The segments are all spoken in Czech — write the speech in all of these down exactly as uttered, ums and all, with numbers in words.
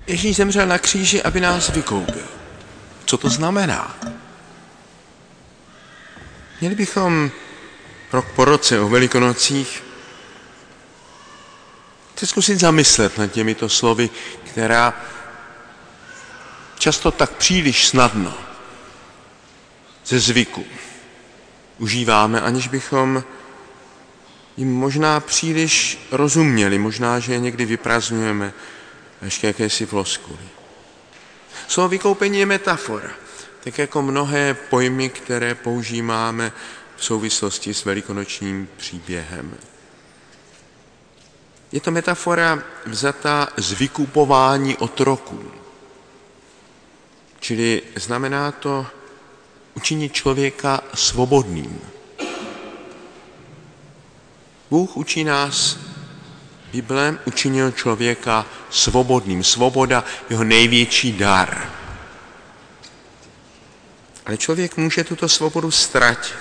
Ježíš zemřel na kříži, aby nás vykoupil. Co to znamená? Měli bychom rok po roce o Velikonocích se zkusit zamyslet nad těmito slovy, která často tak příliš snadno ze zvyku užíváme, aniž bychom jim možná příliš rozuměli, možná, že je někdy vyprazňujeme ještě jakési floskuly. Slovo vykoupení je metafora, tak jako mnohé pojmy, které používáme v souvislosti s velikonočním příběhem. Je to metafora vzatá z vykupování otroků. Čili znamená to učinit člověka svobodným. Bůh učí nás, Bible učinil člověka svobodným. Svoboda je jeho největší dar. Ale člověk může tuto svobodu ztratit.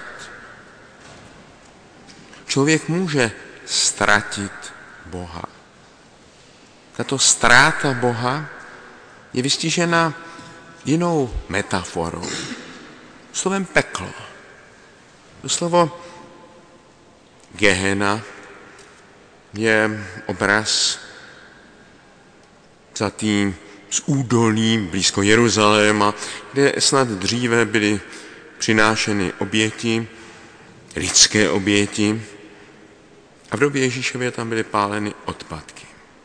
Člověk může ztratit Boha. Tato ztráta Boha je vystižena jinou metaforou. Slovem peklo. To slovo Gehena je obraz zatím z údolí blízko Jeruzaléma, kde snad dříve byly přinášeny oběti, lidské oběti, a v době Ježíšově tam byly páleny odpadky.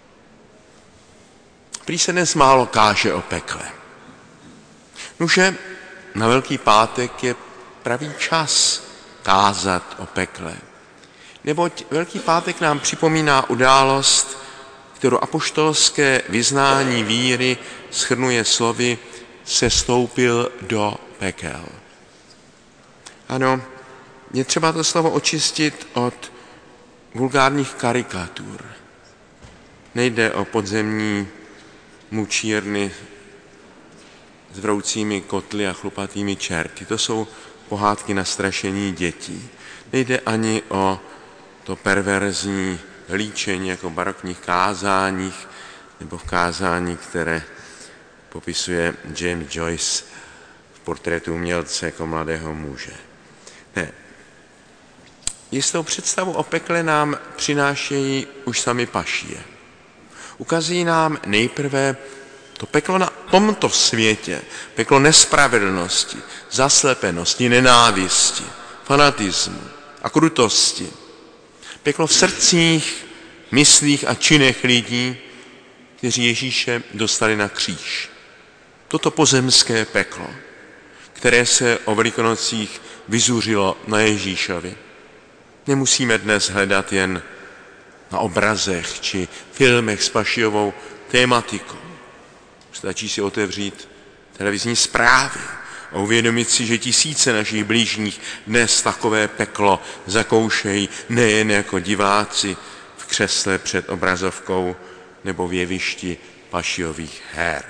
Prý se dnes málo káže o pekle. Nuže na Velký pátek je pravý čas kázat o pekle. Neboť Velký pátek nám připomíná událost, kterou apoštolské vyznání víry shrnuje slovy sestoupil do pekel. Ano, je třeba to slovo očistit od vulgárních karikatur. Nejde o podzemní mučírny s vroucími kotly a chlupatými čerty. To jsou pohádky na strašení dětí. Nejde ani o to perverzní líčení jako v barokních kázáních nebo v kázání, které popisuje James Joyce v portrétu umělce jako mladého muže. Ne. Jistou představu o pekle nám přinášejí už sami pašie. Ukazují nám nejprve to peklo na tomto světě, peklo nespravedlnosti, zaslepenosti, nenávisti, fanatismu a krutosti. Peklo v srdcích, myslích a činech lidí, kteří Ježíše dostali na kříž. Toto pozemské peklo, které se o Velikonocích vyzuřilo na Ježíšovi. Nemusíme dnes hledat jen na obrazech či filmech s pašiovou tématikou. Stačí si otevřít televizní zprávy a uvědomit si, že tisíce našich blížních dnes takové peklo zakoušejí nejen jako diváci v křesle před obrazovkou nebo v jevišti pašiových her.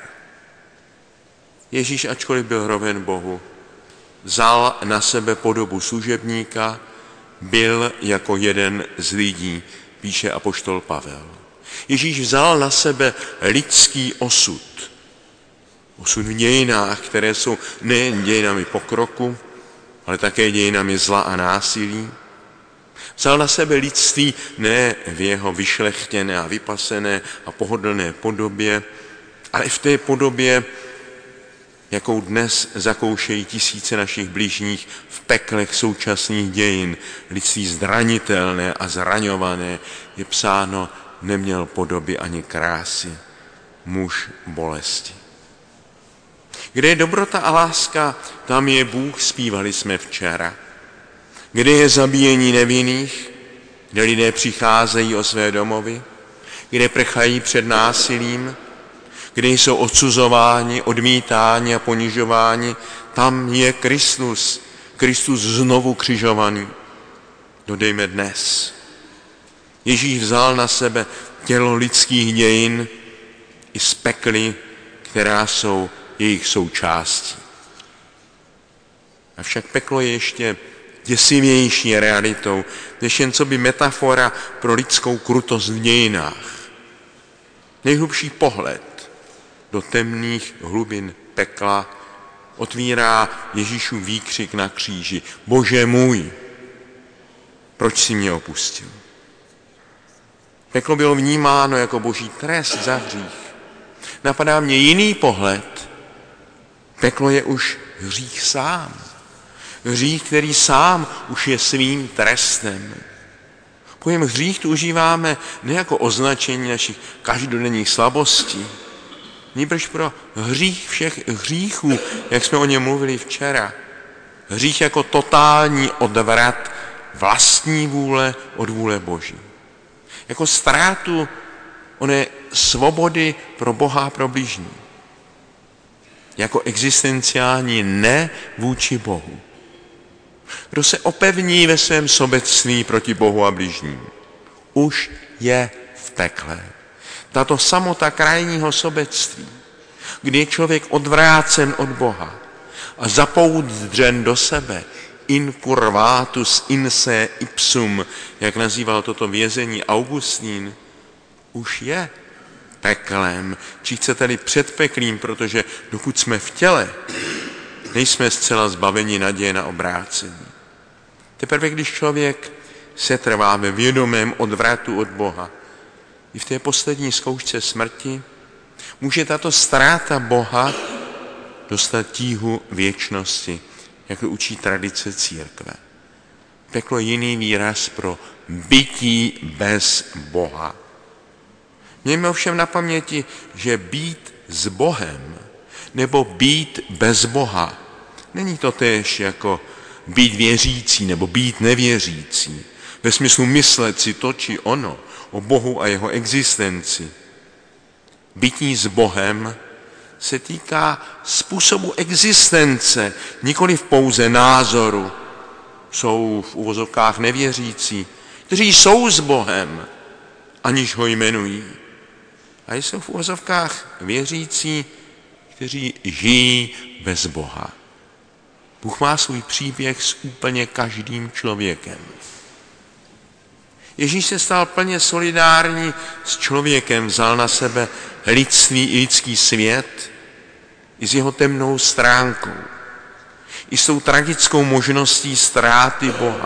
Ježíš, ačkoliv byl roven Bohu, vzal na sebe podobu služebníka, byl jako jeden z lidí, píše apoštol Pavel. Ježíš vzal na sebe lidský osud. Osud v dějinách, které jsou nejen dějinami pokroku, ale také dějinami zla a násilí. Vzal na sebe lidství ne v jeho vyšlechtěné a vypasené a pohodlné podobě, ale v té podobě, jakou dnes zakoušejí tisíce našich bližních v peklech současných dějin. Lidství zranitelné a zraňované, je psáno, neměl podoby ani krásy, muž bolesti. Kde je dobrota a láska, tam je Bůh, zpívali jsme včera. Kde je zabíjení nevinných, kde lidé přicházejí o své domovy, kde prchají před násilím, kde jsou odsuzováni, odmítáni a ponižováni, tam je Kristus, Kristus znovu křižovaný. Dodejme dnes. Ježíš vzal na sebe tělo lidských dějin i z pekly, která jsou jejich součástí. Avšak peklo je ještě děsivější realitou, než jen co by metafora pro lidskou krutost v dějinách. Nejhlubší pohled do temných hlubin pekla, otvírá Ježíšův výkřik na kříži. Bože můj, proč jsi mě opustil? Peklo bylo vnímáno jako boží trest za hřích. Napadá mě jiný pohled. Peklo je už hřích sám. Hřích, který sám už je svým trestem. Pojem hřích tu užíváme ne jako označení našich každodenních slabostí, nýbrž pro hřích všech hříchů, jak jsme o něm mluvili včera. Hřích jako totální odvrat vlastní vůle od vůle Boží. Jako ztrátu oné svobody pro Boha a pro bližní. Jako existenciální ne vůči Bohu. Kdo se opevní ve svém sobectví proti Bohu a bližním, už je v pekle. Tato samota krajního sobectví, kdy je člověk odvrácen od Boha a zapouzdřen do sebe, incurvatus in se ipsum, jak nazýval toto vězení Augustín, už je peklem, či chcete-li před peklím, protože dokud jsme v těle, nejsme zcela zbaveni naděje na obrácení. Teprve když člověk se trvá ve vědomém odvratu od Boha, i v té poslední zkoušce smrti, může tato ztráta Boha dostat tíhu věčnosti, jak to učí tradice církve. Peklo je jiný výraz pro bytí bez Boha. Mějme ovšem na paměti, že být s Bohem nebo být bez Boha není to též jako být věřící nebo být nevěřící, ve smyslu myslet si to či ono o Bohu a jeho existenci. Bytí s Bohem se týká způsobu existence, nikoli pouze názoru. Jsou v uvozovkách nevěřící, kteří jsou s Bohem, aniž ho jmenují. A jsou v uvozovkách věřící, kteří žijí bez Boha. Bůh má svůj příběh s úplně každým člověkem. Ježíš se stal plně solidární s člověkem, vzal na sebe lidství i lidský svět i s jeho temnou stránkou, i s tou tragickou možností ztráty Boha.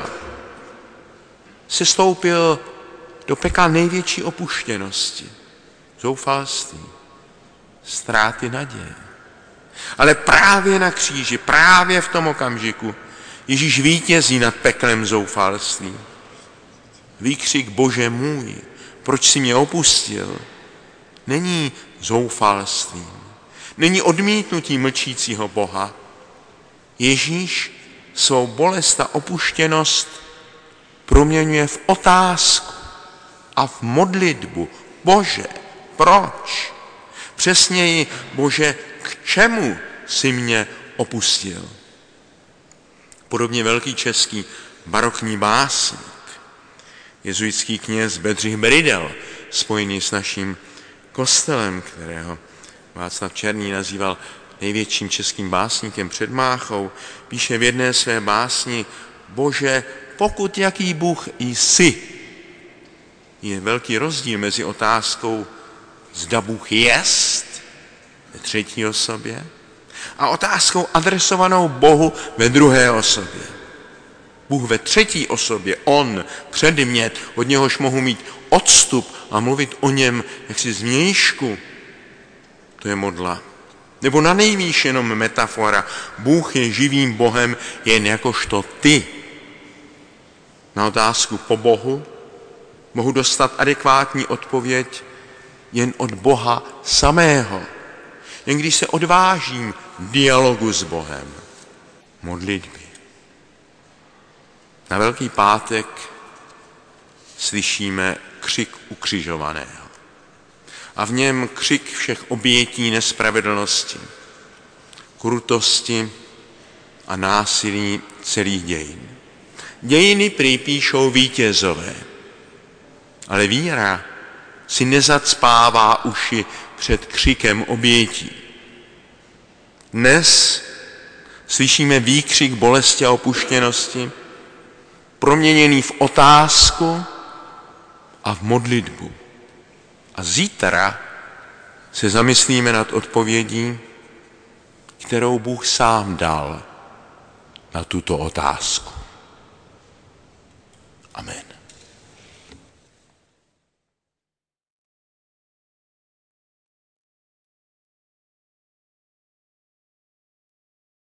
Sestoupil do pekla největší opuštěnosti, zoufalství, ztráty naděje. Ale právě na kříži, právě v tom okamžiku Ježíš vítězí nad peklem zoufalství. Výkřik Bože můj, proč jsi mě opustil, není zoufalstvím, není odmítnutí mlčícího Boha. Ježíš svou bolest a opuštěnost proměňuje v otázku a v modlitbu. Bože, proč? Přesněji, Bože, k čemu jsi mě opustil? Podobně velký český barokní básník, jezuitský kněz Bedřich Beridel, spojený s naším kostelem, kterého Václav Černý nazýval největším českým básníkem před Máchou, píše v jedné své básni: Bože, pokud jaký Bůh jsi. Je velký rozdíl mezi otázkou, zda Bůh jest ve třetí osobě a otázkou adresovanou Bohu ve druhé osobě. Bůh ve třetí osobě, on, předmět, od něhož mohu mít odstup a mluvit o něm jaksi zvnějšku, to je modla. Nebo na nejvýš jenom metafora. Bůh je živým Bohem jen jakožto ty. Na otázku po Bohu mohu dostat adekvátní odpověď jen od Boha samého. Jen když se odvážím dialogu s Bohem, modlitby. Na Velký pátek slyšíme křik ukřižovaného. A v něm křik všech obětí nespravedlnosti, krutosti a násilí celých dějin. Dějiny prý píšou vítězové, ale víra si nezacpává uši před křikem obětí. Dnes slyšíme výkřik bolesti a opuštěnosti, proměněný v otázku a v modlitbu. A zítra se zamyslíme nad odpovědí, kterou Bůh sám dal na tuto otázku. Amen.